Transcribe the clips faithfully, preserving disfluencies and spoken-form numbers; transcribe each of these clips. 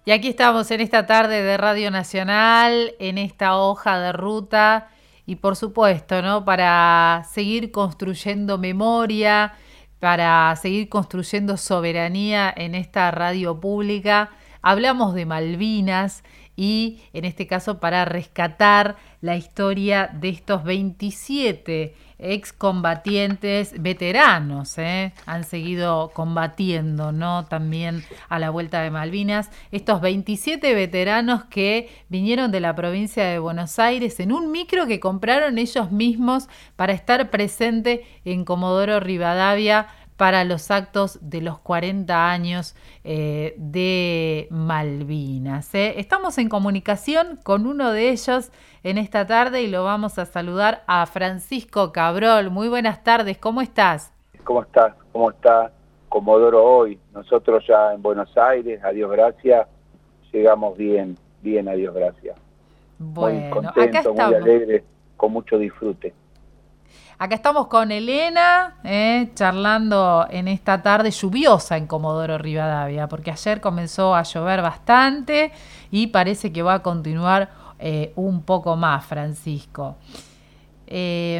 Y aquí estamos en esta tarde de Radio Nacional, en esta hoja de ruta y por supuesto, ¿no? Para seguir construyendo memoria, para seguir construyendo soberanía en esta radio pública. Hablamos de Malvinas y en este caso para rescatar la historia de estos veintisiete excombatientes veteranos, ¿eh? Han seguido combatiendo, ¿no? También a la vuelta de Malvinas. Estos veintisiete veteranos que vinieron de la provincia de Buenos Aires en un micro que compraron ellos mismos para estar presente en Comodoro Rivadavia para los actos de los cuarenta años eh, de Malvinas. ¿eh? Estamos en comunicación con uno de ellos en esta tarde y lo vamos a saludar a Francisco Cabrol. Muy buenas tardes, ¿cómo estás? ¿Cómo estás? ¿Cómo está Comodoro hoy? Nosotros ya en Buenos Aires, a Dios gracias, llegamos bien, bien a Dios gracias. Bueno, muy contento, muy alegre, con mucho disfrute. Acá estamos con Elena, eh, charlando en esta tarde lluviosa en Comodoro Rivadavia, porque ayer comenzó a llover bastante y parece que va a continuar eh, un poco más, Francisco. Eh,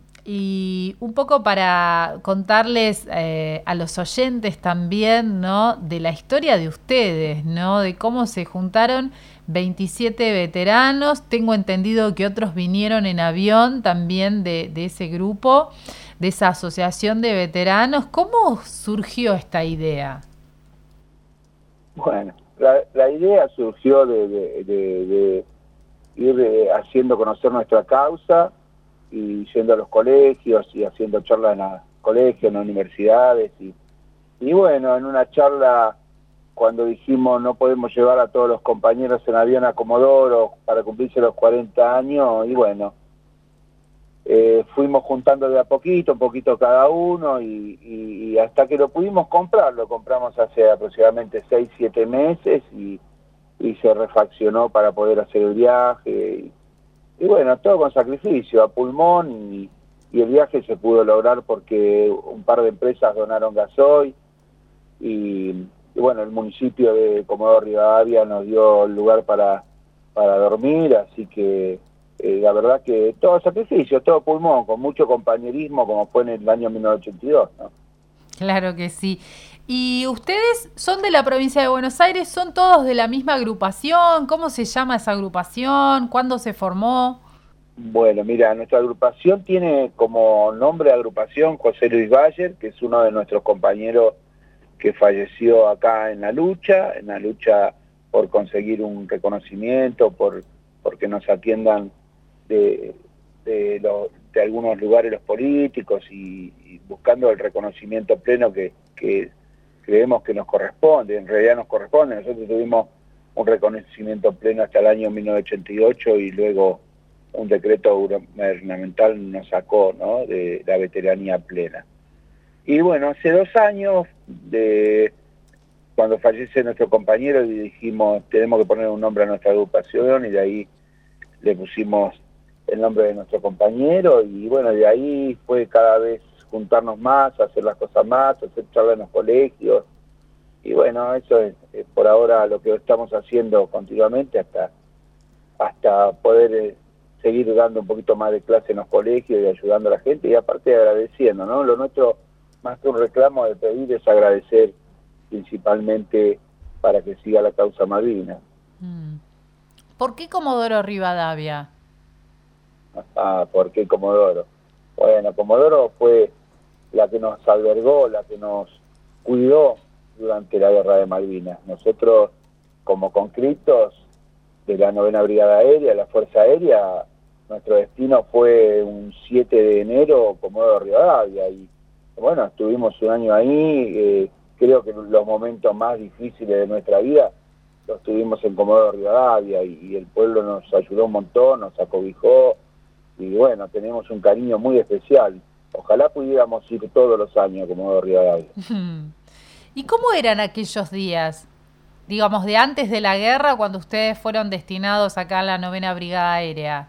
y un poco para contarles eh, a los oyentes también, ¿no? De la historia de ustedes, ¿no? De cómo se juntaron veintisiete veteranos. Tengo entendido que otros vinieron en avión también de, de ese grupo, de esa asociación de veteranos. ¿Cómo surgió esta idea? Bueno, la, la idea surgió de, de, de, de ir eh, haciendo conocer nuestra causa y yendo a los colegios y haciendo charlas en los colegios, en las universidades. Y, y bueno, en una charla, cuando dijimos no podemos llevar a todos los compañeros en avión a Comodoro para cumplirse los cuarenta años, y bueno, eh, fuimos juntando de a poquito, un poquito cada uno, y, y, y hasta que lo pudimos comprar, lo compramos hace aproximadamente seis, siete meses, y, y se refaccionó para poder hacer el viaje, y, y bueno, todo con sacrificio, a pulmón, y, y el viaje se pudo lograr porque un par de empresas donaron gasoil, y... Y bueno, el municipio de Comodoro Rivadavia nos dio lugar para, para dormir, así que eh, la verdad que todo sacrificio, todo pulmón, con mucho compañerismo, como fue en el año mil novecientos ochenta y dos, ¿no? Claro que sí. ¿Y ustedes son de la provincia de Buenos Aires? ¿Son todos de la misma agrupación? ¿Cómo se llama esa agrupación? ¿Cuándo se formó? Bueno, mira, nuestra agrupación tiene como nombre de agrupación José Luis Bayer, que es uno de nuestros compañeros que falleció acá en la lucha, en la lucha por conseguir un reconocimiento, por porque nos atiendan de, de, lo, de algunos lugares los políticos y, y buscando el reconocimiento pleno que, que creemos que nos corresponde, en realidad nos corresponde. Nosotros tuvimos un reconocimiento pleno hasta el año mil novecientos ochenta y ocho y luego un decreto gubernamental nos sacó, ¿no?, de la veteranía plena. Y bueno, hace dos años, de cuando fallece nuestro compañero, dijimos, tenemos que poner un nombre a nuestra agrupación, y de ahí le pusimos el nombre de nuestro compañero, y bueno, de ahí fue cada vez juntarnos más, hacer las cosas más, hacer charlas en los colegios, y bueno, eso es, es por ahora lo que estamos haciendo continuamente hasta, hasta poder eh, seguir dando un poquito más de clase en los colegios y ayudando a la gente, y aparte agradeciendo, ¿no? Lo nuestro, más que un reclamo de pedir, es agradecer principalmente para que siga la causa Malvinas. ¿Por qué Comodoro Rivadavia? Ah, ¿por qué Comodoro? Bueno, Comodoro fue la que nos albergó, la que nos cuidó durante la guerra de Malvinas. Nosotros, como conscriptos de la novena Brigada Aérea, de la Fuerza Aérea, nuestro destino fue un siete de enero, Comodoro Rivadavia, y bueno, estuvimos un año ahí. eh, creo que los momentos más difíciles de nuestra vida los tuvimos en Comodoro Rivadavia, y, y el pueblo nos ayudó un montón, nos acobijó, y bueno, tenemos un cariño muy especial. Ojalá pudiéramos ir todos los años a Comodoro Rivadavia. ¿Y cómo eran aquellos días? Digamos, de antes de la guerra, cuando ustedes fueron destinados acá a la novena Brigada Aérea.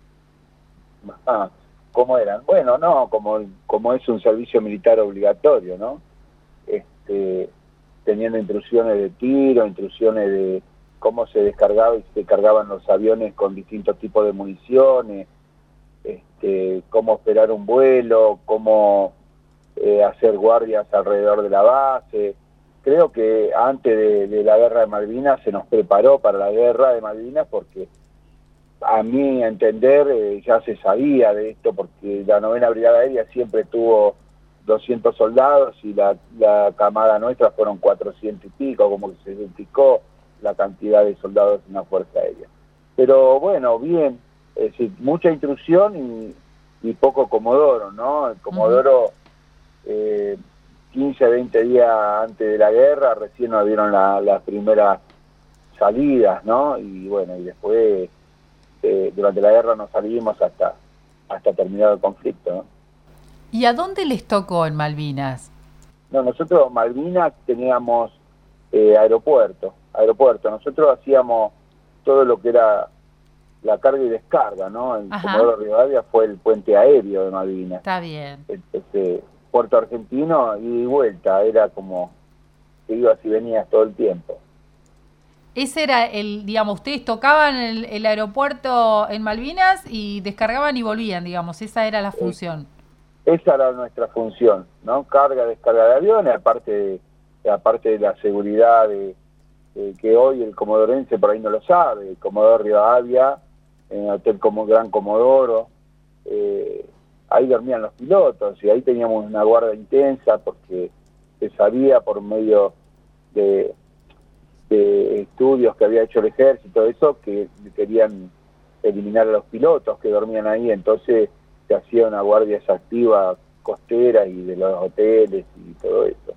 Ah, ¿cómo eran? Bueno, no, como, como es un servicio militar obligatorio, ¿no? Este, teniendo intrusiones de tiro, intrusiones de, cómo se descargaba y se cargaban los aviones con distintos tipos de municiones, este, cómo operar un vuelo, cómo eh, hacer guardias alrededor de la base. Creo que antes de, de la guerra de Malvinas se nos preparó para la guerra de Malvinas porque a mi entender eh, ya se sabía de esto porque la novena Brigada Aérea siempre tuvo doscientos soldados y la, la camada nuestra fueron cuatrocientos y pico, como que se duplicó la cantidad de soldados en la Fuerza Aérea. Pero bueno, bien, es decir, mucha intrusión y, y poco Comodoro, ¿no? El Comodoro, uh-huh. eh, quince, veinte días antes de la guerra, recién nos dieron la, las primeras salidas, ¿no? Y bueno, y después, eh, durante la guerra no salimos hasta, hasta terminar el conflicto, ¿no? ¿Y a dónde les tocó en Malvinas? No, nosotros en Malvinas teníamos eh, aeropuerto, aeropuerto. Nosotros hacíamos todo lo que era la carga y descarga, ¿no? En Comodoro Rivadavia fue el puente aéreo de Malvinas. Está bien. Este, Puerto Argentino, ida y vuelta, era como que ibas y venías todo el tiempo. Ese era el, digamos, ustedes tocaban el, el aeropuerto en Malvinas y descargaban y volvían, digamos, esa era la función. Eh, esa era nuestra función, ¿no? Carga, descarga de aviones, aparte de, aparte de la seguridad de, de que hoy el comodorense por ahí no lo sabe, el Comodoro Rivadavia, en el Hotel como Gran Comodoro, eh, ahí dormían los pilotos y ahí teníamos una guardia intensa porque se sabía por medio de, de estudios que había hecho el ejército, eso, que querían eliminar a los pilotos que dormían ahí, entonces se hacía una guardia activa costera y de los hoteles y todo eso.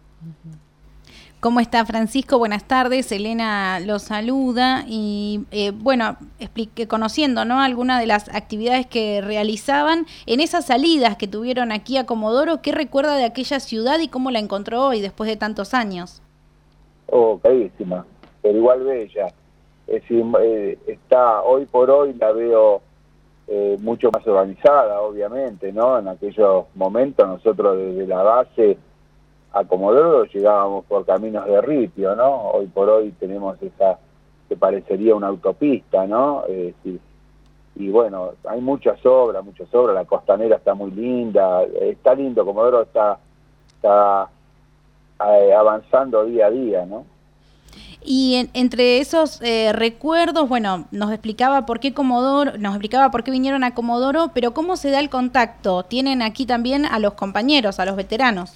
¿Cómo está, Francisco? Buenas tardes, Elena lo saluda y eh, bueno, explique, conociendo, ¿no?, algunas de las actividades que realizaban en esas salidas que tuvieron aquí a Comodoro, ¿qué recuerda de aquella ciudad y cómo la encontró hoy después de tantos años? Oh, carísima, pero igual bella. Es decir, eh, está hoy por hoy la veo eh, mucho más organizada, obviamente, ¿no? En aquellos momentos nosotros desde la base a Comodoro llegábamos por caminos de ripio, ¿no? Hoy por hoy tenemos esa que parecería una autopista, ¿no? Es decir, y bueno, hay muchas obras, muchas obras, la costanera está muy linda, está lindo, Comodoro está, está eh, avanzando día a día, ¿no? Y en, entre esos eh, recuerdos, bueno, nos explicaba por qué Comodoro, nos explicaba por qué vinieron a Comodoro, pero ¿cómo se da el contacto? Tienen aquí también a los compañeros, a los veteranos.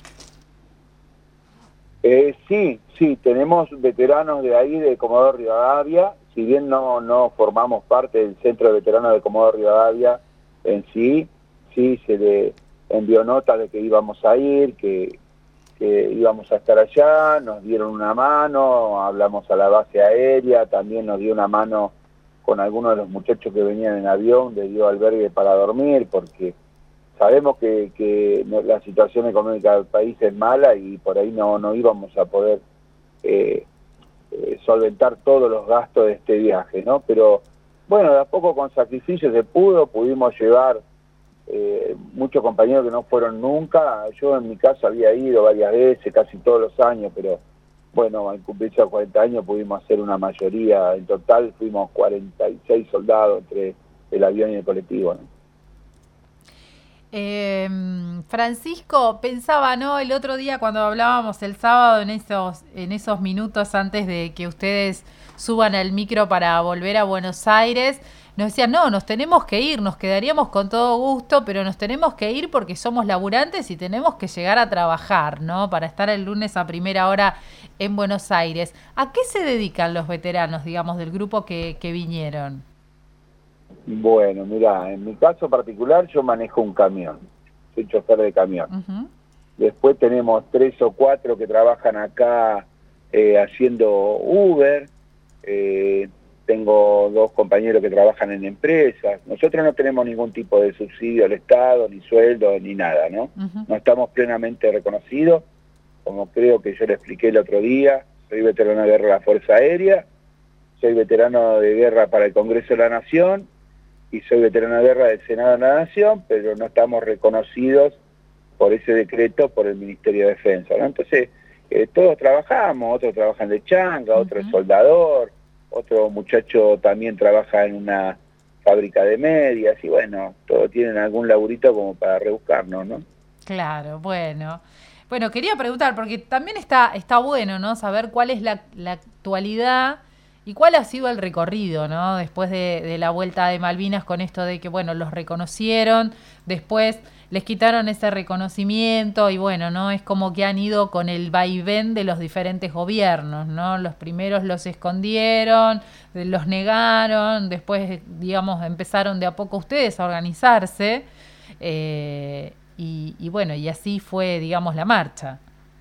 Eh, sí, sí, tenemos veteranos de ahí, de Comodoro Rivadavia, si bien no, no formamos parte del Centro de Veteranos de Comodoro Rivadavia en sí, sí se le envió nota de que íbamos a ir, que, que íbamos a estar allá, nos dieron una mano, hablamos a la base aérea, también nos dio una mano con algunos de los muchachos que venían en avión, les dio albergue para dormir, porque sabemos que, que la situación económica del país es mala y por ahí no, no íbamos a poder eh, eh, solventar todos los gastos de este viaje, ¿no? Pero bueno, de a poco con sacrificio se pudo, pudimos llevar eh, muchos compañeros que no fueron nunca. Yo en mi caso había ido varias veces, casi todos los años, pero bueno, al cumplirse los cuarenta años pudimos hacer una mayoría. En total fuimos cuarenta y seis soldados entre el avión y el colectivo, ¿no? Eh, Francisco, pensaba, ¿no?, el otro día cuando hablábamos el sábado en esos, en esos minutos antes de que ustedes suban al micro para volver a Buenos Aires, nos decían, no, nos tenemos que ir, nos quedaríamos con todo gusto, pero nos tenemos que ir porque somos laburantes y tenemos que llegar a trabajar, ¿no?, para estar el lunes a primera hora en Buenos Aires. ¿A qué se dedican los veteranos, digamos, del grupo que, que vinieron? Bueno, mira, en mi caso particular yo manejo un camión, soy chofer de camión. Uh-huh. Después tenemos tres o cuatro que trabajan acá eh, haciendo Uber, eh, tengo dos compañeros que trabajan en empresas. Nosotros no tenemos ningún tipo de subsidio al Estado, ni sueldo, ni nada, ¿no? Uh-huh. No estamos plenamente reconocidos, como creo que yo le expliqué el otro día. Soy veterano de guerra de la Fuerza Aérea, soy veterano de guerra para el Congreso de la Nación, y soy veterano de guerra del Senado de la Nación, pero no estamos reconocidos por ese decreto por el Ministerio de Defensa, ¿no? Entonces, eh, todos trabajamos, otros trabajan de changa, otro es soldador, otro muchacho también trabaja en una fábrica de medias, y bueno, todos tienen algún laburito como para rebuscarnos, ¿no? Claro, bueno. Bueno, quería preguntar, porque también está, está bueno, ¿no? Saber cuál es la, la actualidad y cuál ha sido el recorrido, ¿no? Después de, de la vuelta de Malvinas, con esto de que, bueno, los reconocieron, después les quitaron ese reconocimiento y, bueno, ¿no? Es como que han ido con el vaivén de los diferentes gobiernos, ¿no? Los primeros los escondieron, los negaron, después, digamos, empezaron de a poco ustedes a organizarse, eh, y, y, bueno, y así fue, digamos, la marcha.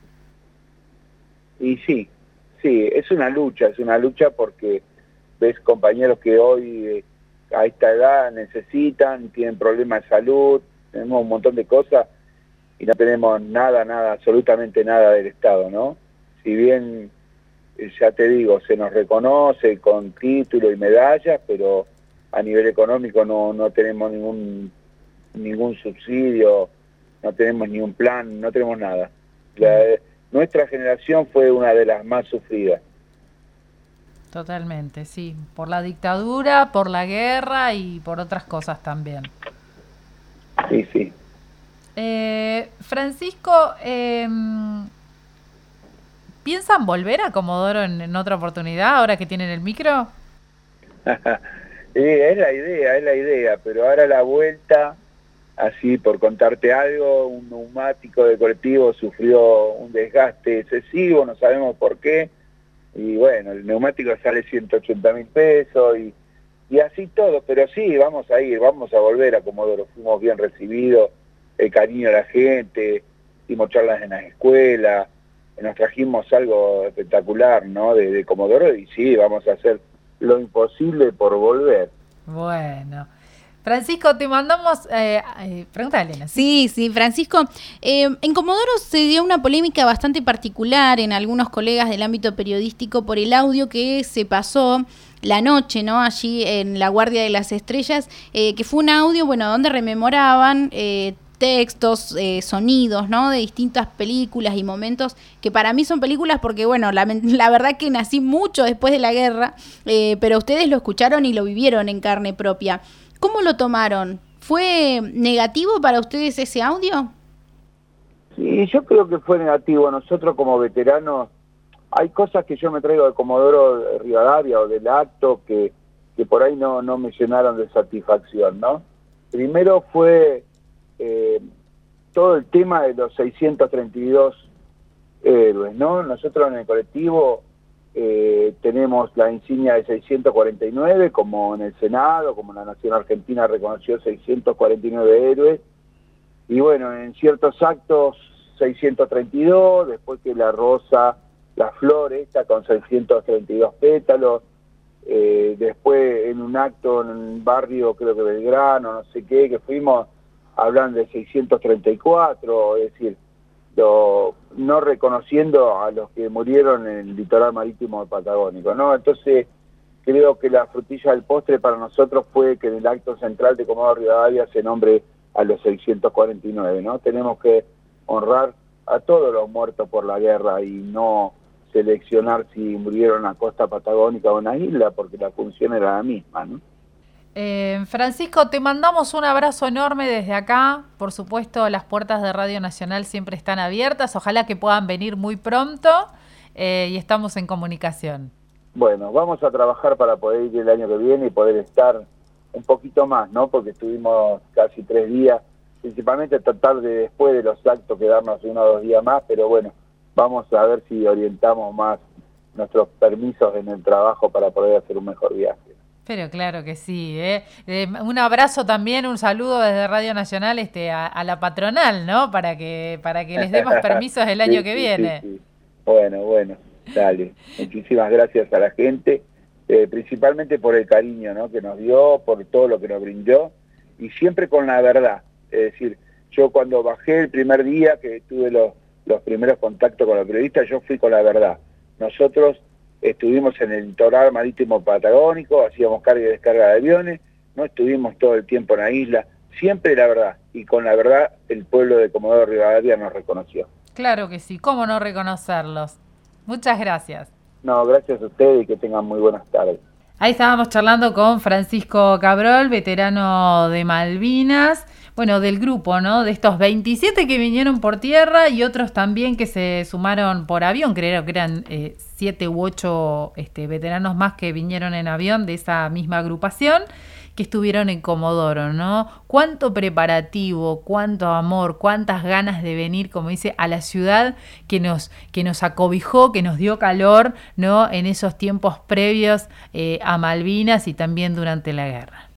Y sí, sí, es una lucha, es una lucha porque ves compañeros que hoy eh, a esta edad necesitan, tienen problemas de salud, tenemos un montón de cosas y no tenemos nada, nada, absolutamente nada del Estado, ¿no? Si bien, eh, ya te digo, se nos reconoce con título y medallas, pero a nivel económico no, no tenemos ningún, ningún subsidio, no tenemos ni un plan, no tenemos nada. La, nuestra generación fue una de las más sufridas. Totalmente, sí, por la dictadura, por la guerra y por otras cosas también. Sí, sí. Eh, Francisco, eh, ¿piensan volver a Comodoro en, en otra oportunidad ahora que tienen el micro? Sí, es la idea, es la idea, pero ahora la vuelta, así por contarte algo, un neumático de colectivo sufrió un desgaste excesivo, no sabemos por qué, y bueno, el neumático sale ciento ochenta mil pesos y, y así todo, pero sí, vamos a ir, vamos a volver a Comodoro, fuimos bien recibidos, el cariño de la gente, hicimos charlas en las escuelas, nos trajimos algo espectacular, ¿no?, de, de Comodoro, y sí, vamos a hacer lo imposible por volver. Bueno. Francisco, te mandamos... Eh, eh, pregunta, Elena. Sí, sí, Francisco. Eh, en Comodoro se dio una polémica bastante particular en algunos colegas del ámbito periodístico por el audio que se pasó la noche, ¿no? Allí en la Guardia de las Estrellas, eh, que fue un audio, bueno, donde rememoraban eh, textos, eh, sonidos, ¿no? De distintas películas y momentos que para mí son películas porque, bueno, la, la verdad que nací mucho después de la guerra, eh, pero ustedes lo escucharon y lo vivieron en carne propia. ¿Cómo lo tomaron? ¿Fue negativo para ustedes ese audio? Sí, yo creo que fue negativo. Nosotros como veteranos, hay cosas que yo me traigo de Comodoro Rivadavia o del acto que, que por ahí no, no me llenaron de satisfacción, ¿no? Primero fue eh, todo el tema de los seiscientos treinta y dos héroes, ¿no? Nosotros en el colectivo... Eh, tenemos la insignia de seiscientos cuarenta y nueve, como en el Senado, como la Nación Argentina reconoció seiscientos cuarenta y nueve héroes, y bueno, en ciertos actos seiscientos treinta y dos, después que la rosa, la flor esta con seiscientos treinta y dos pétalos, eh, después en un acto en un barrio, creo que Belgrano, no sé qué, que fuimos, hablan de seiscientos treinta y cuatro, es decir, Lo, no reconociendo a los que murieron en el litoral marítimo patagónico, ¿no? Entonces, creo que la frutilla del postre para nosotros fue que en el acto central de Comodoro Rivadavia se nombre a los seiscientos cuarenta y nueve, ¿no? Tenemos que honrar a todos los muertos por la guerra y no seleccionar si murieron en la costa patagónica o en la isla, porque la función era la misma, ¿no? Eh, Francisco, te mandamos un abrazo enorme desde acá. Por supuesto, las puertas de Radio Nacional siempre están abiertas. Ojalá que puedan venir muy pronto, eh, y estamos en comunicación. Bueno, vamos a trabajar para poder ir el año que viene y poder estar un poquito más, ¿no? Porque estuvimos casi tres días, principalmente tratar de después de los actos quedarnos uno o dos días más, pero bueno, vamos a ver si orientamos más nuestros permisos en el trabajo para poder hacer un mejor viaje. Pero claro que sí, ¿eh? Eh, un abrazo también, un saludo desde Radio Nacional este, a, a la patronal, ¿no? Para que para que les dé más permisos el año sí, que sí, viene. Sí, sí. Bueno, bueno, dale. Muchísimas gracias a la gente, eh, principalmente por el cariño, ¿no?, que nos dio, por todo lo que nos brindó, y siempre con la verdad. Es decir, yo cuando bajé el primer día que tuve los, los primeros contactos con los periodistas, yo fui con la verdad. Nosotros estuvimos en el litoral marítimo patagónico, hacíamos carga y descarga de aviones, no estuvimos todo el tiempo en la isla, siempre la verdad, y con la verdad el pueblo de Comodoro Rivadavia nos reconoció. Claro que sí, ¿cómo no reconocerlos? Muchas gracias. No, gracias a ustedes y que tengan muy buenas tardes. Ahí estábamos charlando con Francisco Cabrol, veterano de Malvinas, bueno, del grupo, ¿no? De estos veintisiete que vinieron por tierra y otros también que se sumaron por avión, creo que eran eh, siete u ocho este, veteranos más que vinieron en avión de esa misma agrupación, que estuvieron en Comodoro, ¿no? Cuánto preparativo, cuánto amor, cuántas ganas de venir, como dice, a la ciudad que nos, que nos acobijó, que nos dio calor, ¿no? En esos tiempos previos eh, a Malvinas y también durante la guerra.